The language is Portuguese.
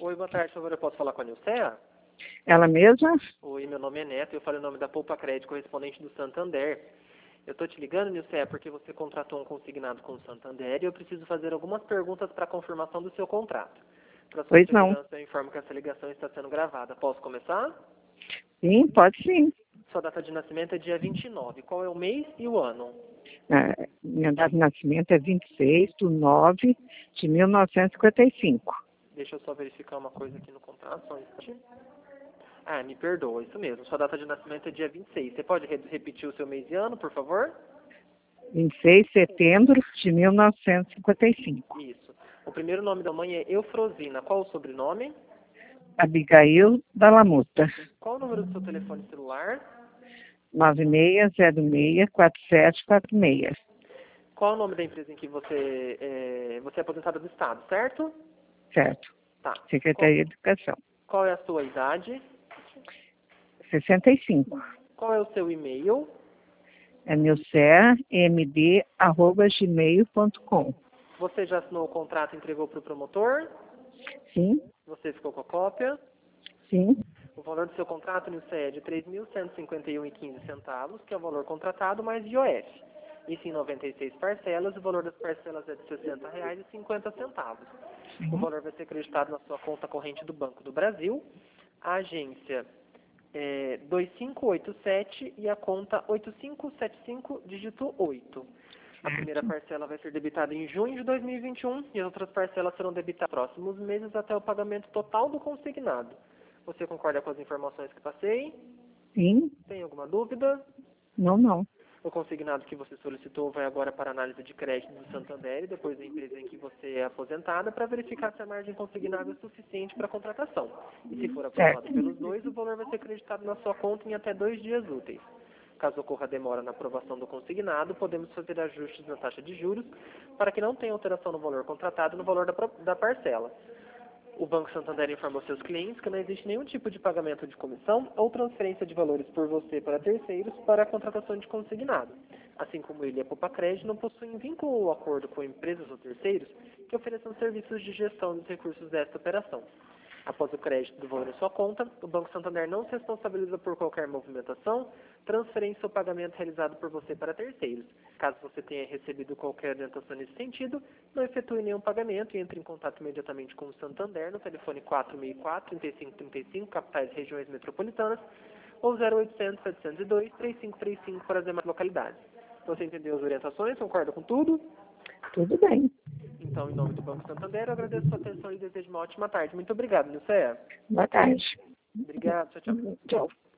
Oi, boa tarde, por favor, eu posso falar com a Nilcea? Ela mesma? Oi, meu nome é Neto, eu falo em nome da Poupa Crédito, correspondente do Santander. Eu tô te ligando, Nilcea, porque você contratou um consignado com o Santander e eu preciso fazer algumas perguntas para confirmação do seu contrato. Para sua Pois não. segurança, eu informo que essa ligação está sendo gravada. Posso começar? Sim, pode sim. Sua data de nascimento é dia 29. Qual é o mês e o ano? Minha data de nascimento é 26/9/1955. Deixa eu só verificar uma coisa aqui no contrato, só um instante. Ah, me perdoa, isso mesmo. Sua data de nascimento é dia 26. Você pode repetir o seu mês e ano, por favor? 26/7/1955. Isso. O primeiro nome da mãe é Eufrosina. Qual o sobrenome? Abigail Dalamuta. Qual o número do seu telefone celular? 96064746. Qual o nome da empresa em que você é aposentada do Estado, certo? Certo. Tá. Secretaria de Educação. Qual é a sua idade? 65. Qual é o seu e-mail? É nilcermd@gmail.com. Você já assinou o contrato e entregou para o promotor? Sim, Você ficou com a cópia? sim. O valor do seu contrato, Nilce, é de R$ 3.151,15, que é o valor contratado mais IOF. Isso em 96 parcelas, o valor das parcelas é de R$ 60,50. O valor vai ser acreditado na sua conta corrente do Banco do Brasil. A agência é 2587 e a conta 8575, dígito 8. A primeira parcela vai ser debitada em junho de 2021 e as outras parcelas serão debitadas nos próximos meses até o pagamento total do consignado. Você concorda com as informações que passei? Sim. Tem alguma dúvida? Não. O consignado que você solicitou vai agora para análise de crédito do Santander e depois da empresa em que você é aposentada para verificar se a margem consignável é suficiente para a contratação. E se for aprovado Certo. pelos dois, o valor vai ser acreditado na sua conta em até 2 dias úteis. Caso ocorra demora na aprovação do consignado, podemos fazer ajustes na taxa de juros para que não tenha alteração no valor contratado e no valor da parcela. O Banco Santander informou seus clientes que não existe nenhum tipo de pagamento de comissão ou transferência de valores por você para terceiros para a contratação de consignado. Assim como ele e a Poupa Crédito não possuem vínculo ou acordo com empresas ou terceiros que ofereçam serviços de gestão dos recursos desta operação. Após o crédito do valor em sua conta, o Banco Santander não se responsabiliza por qualquer movimentação, transferência ou pagamento realizado por você para terceiros. Caso você tenha recebido qualquer orientação nesse sentido, não efetue nenhum pagamento e entre em contato imediatamente com o Santander no telefone 464-3535, capitais e regiões metropolitanas, ou 0800-702-3535 para as demais localidades. Você entendeu as orientações? Concorda com tudo? Tudo bem. Então, em nome do Banco Santander, eu agradeço a sua atenção e desejo uma ótima tarde. Muito obrigado, Nilceia. Boa tarde. Obrigado, tchau, tchau. Tchau.